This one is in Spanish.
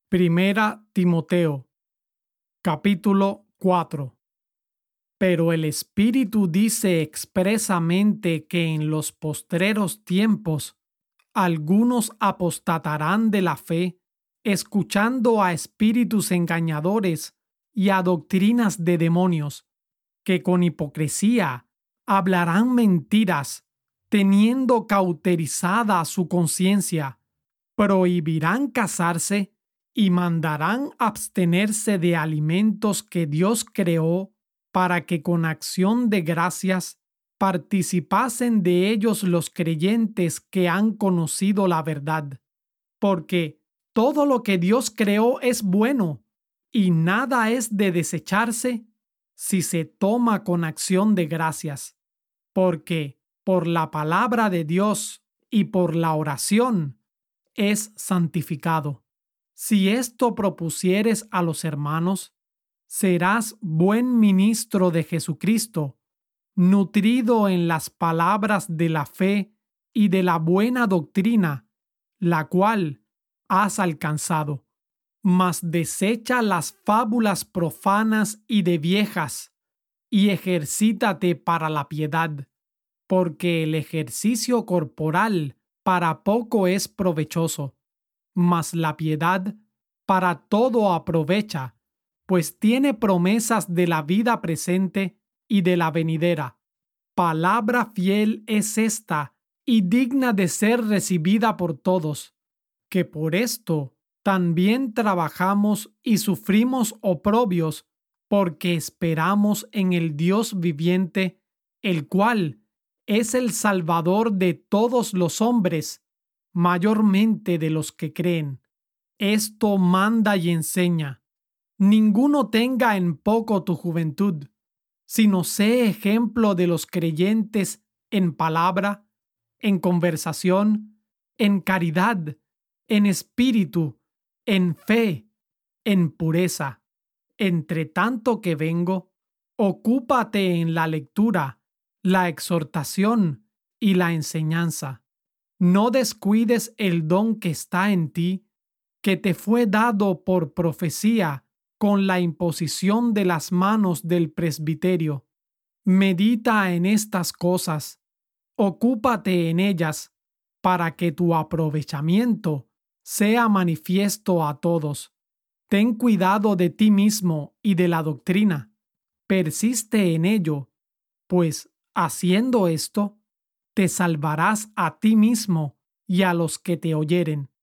Primera Timoteo, capítulo 4. Pero el Espíritu dice expresamente que en los postreros tiempos algunos apostatarán de la fe, escuchando a espíritus engañadores y a doctrinas de demonios, que con hipocresía hablarán mentiras, teniendo cauterizada su conciencia, prohibirán casarse y mandarán abstenerse de alimentos que Dios creó para que con acción de gracias participasen de ellos los creyentes que han conocido la verdad. Porque todo lo que Dios creó es bueno y nada es de desecharse si se toma con acción de gracias. Porque por la palabra de Dios y por la oración es santificado. Si esto propusieres a los hermanos, serás buen ministro de Jesucristo, nutrido en las palabras de la fe y de la buena doctrina, la cual has alcanzado. Mas desecha las fábulas profanas y de viejas, y ejercítate para la piedad, porque el ejercicio corporal para poco es provechoso, mas la piedad para todo aprovecha, pues tiene promesas de la vida presente y de la venidera. Palabra fiel es esta y digna de ser recibida por todos, que por esto también trabajamos y sufrimos oprobios, porque esperamos en el Dios viviente, el cual es el Salvador de todos los hombres, mayormente de los que creen. Esto manda y enseña. Ninguno tenga en poco tu juventud, sino sé ejemplo de los creyentes en palabra, en conversación, en caridad, en espíritu, en fe, en pureza. Entre tanto que vengo, ocúpate en la lectura, la exhortación y la enseñanza. No descuides el don que está en ti, que te fue dado por profecía con la imposición de las manos del presbiterio. Medita en estas cosas, ocúpate en ellas, para que tu aprovechamiento sea manifiesto a todos. Ten cuidado de ti mismo y de la doctrina. Persiste en ello, pues haciendo esto, te salvarás a ti mismo y a los que te oyeren.